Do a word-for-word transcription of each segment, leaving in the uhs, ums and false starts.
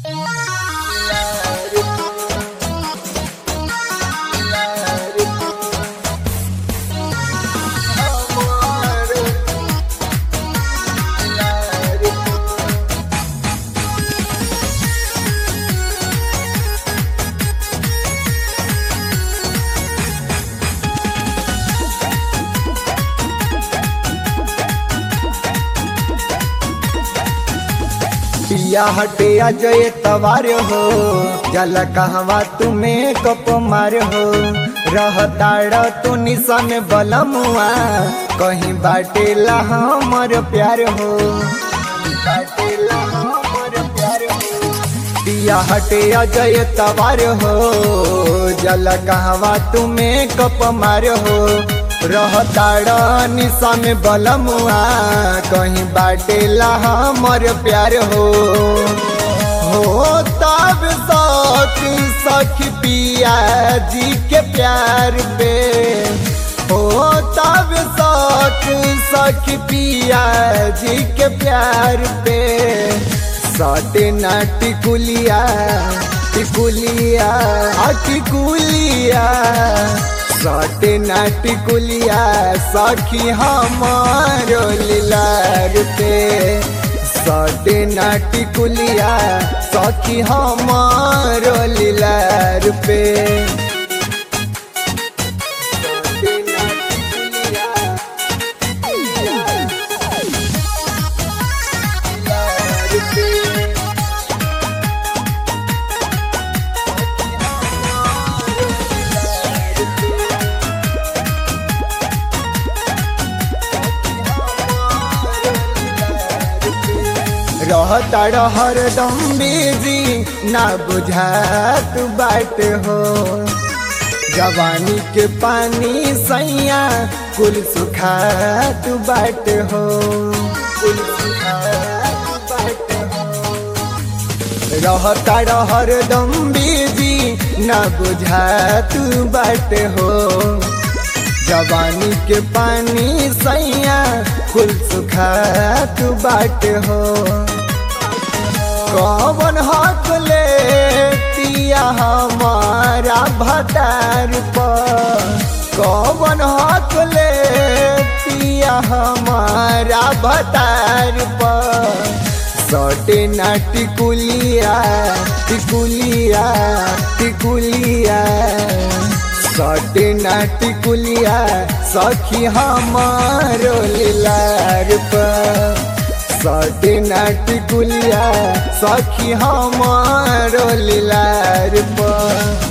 पिया हटे अजय तवार हो जल कहवा तुम्हें कप मार हो रहताड़ तू निशन बलमुआ कहीं बाटेला हमर प्यार हो बाटेला हमर प्यार हो। पिया हटे अजय तवार हो जल कहवा तुम्हें कप मार हो रहताड़ निशन बलमुआ कहीं बाटेला हमर प्यार हो हो तब सख सख पिया जी के प्यार पे हो तब सख सख पिया जी के प्यार पे सटे ना टिकुलिया टिकुलिया टिकुलिया सटे ना टिकुलिया सखी हमारो लीलार पे सटे ना टिकुलिया सखी हमारो लीलार पे रहताड़ हरदम बिजी ना बुझात बाट हो जवानी के पानी सैया कुल सुखात बाट हो कुल सुखात बाट हो रहताड़ हरदम बिजी ना बुझात बाट हो जवानी के पानी सैया कुल सुखात बाट हो कौन हक ले पिया हमारा भतार पर कौन हक ले पिया हमारा भतार पर सटे ना टिकुलिया टिकुलिया टिकुलिया सटे ना टिकुलिया सखी हमारो लीलार पर सटे ना टिकुलिया सखी हमारो लीलार पर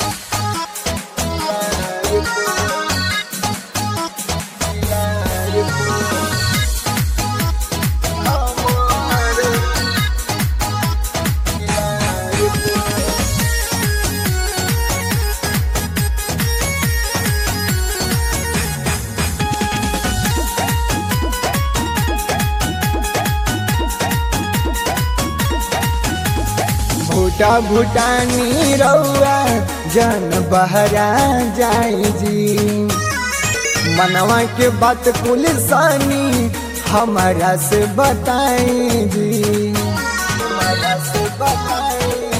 भूटा भूटानी रउआ जन बहरा जाई जी मनवा के बात कुल सानी हमारा से बताई जी हमारा से बताई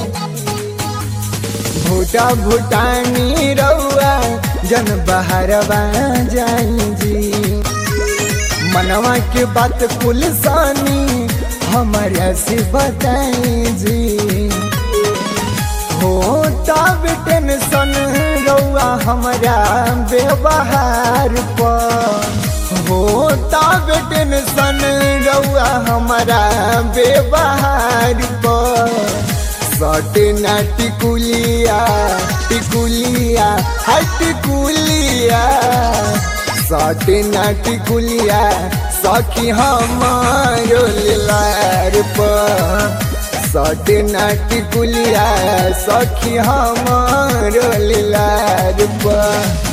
भूटा भूटानी रउआ जन बहरवा जाई जी मनवा के बात कुल सानी हमारा से बताई जी हो तब टेंशन रउआ हमारा व्यवहार पर हो तब टेंशन रउआ हमारा व्यवहार पर सटे ना टिकुलिया टिकुलिया है टिकुलिया सटे ना टिकुलिया सखी हमारो लीलार पर सटे ना टिकुलिया सखी हमारो लीलार पर।